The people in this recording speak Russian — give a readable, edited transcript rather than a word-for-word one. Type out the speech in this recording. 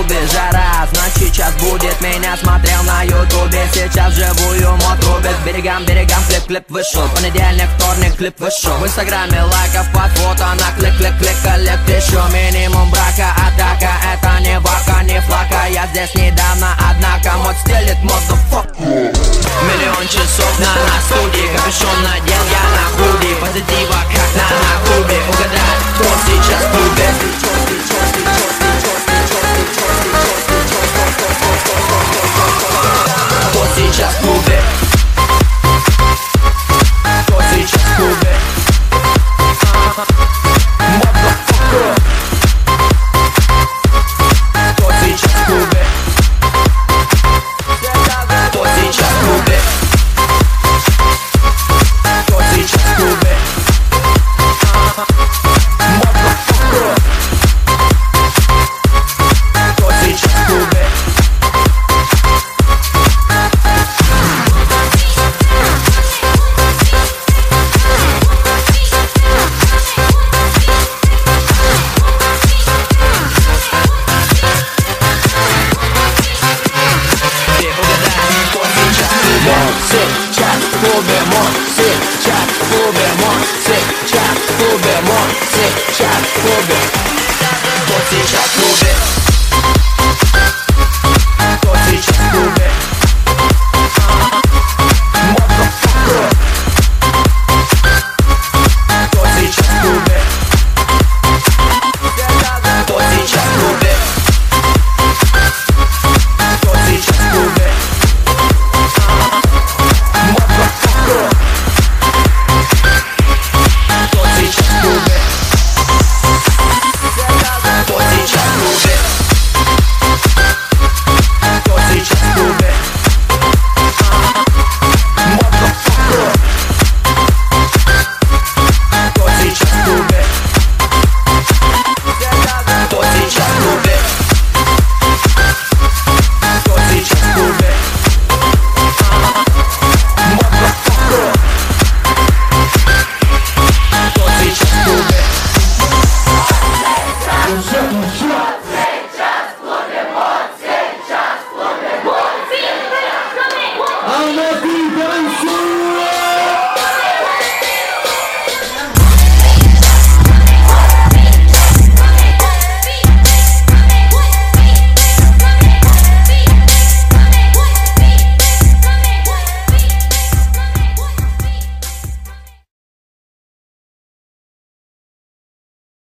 клубе жара, значит сейчас будет. Меня смотрел на ютубе, сейчас живую мод рубит. Берегам, клип вышел. Понедельник, вторник, клип вышел. В инстаграме лайков под фото на клик, коллект еще. Минимум брака, атака, это не вака, не флака. Я здесь недавно, однако мод стелит, motherfucker. Миллион часов на студии, капюшон надел я на худи. Позитива как на Кубе, угадай, кто сейчас в клубе. Кто сейчас в клубе? Кто сейчас в клубе? Motherfucker. Кто сейчас в клубе? Кто сейчас в клубе? Кто сейчас в клубе? Motherfucker. Кто сейчас в клубе? I'm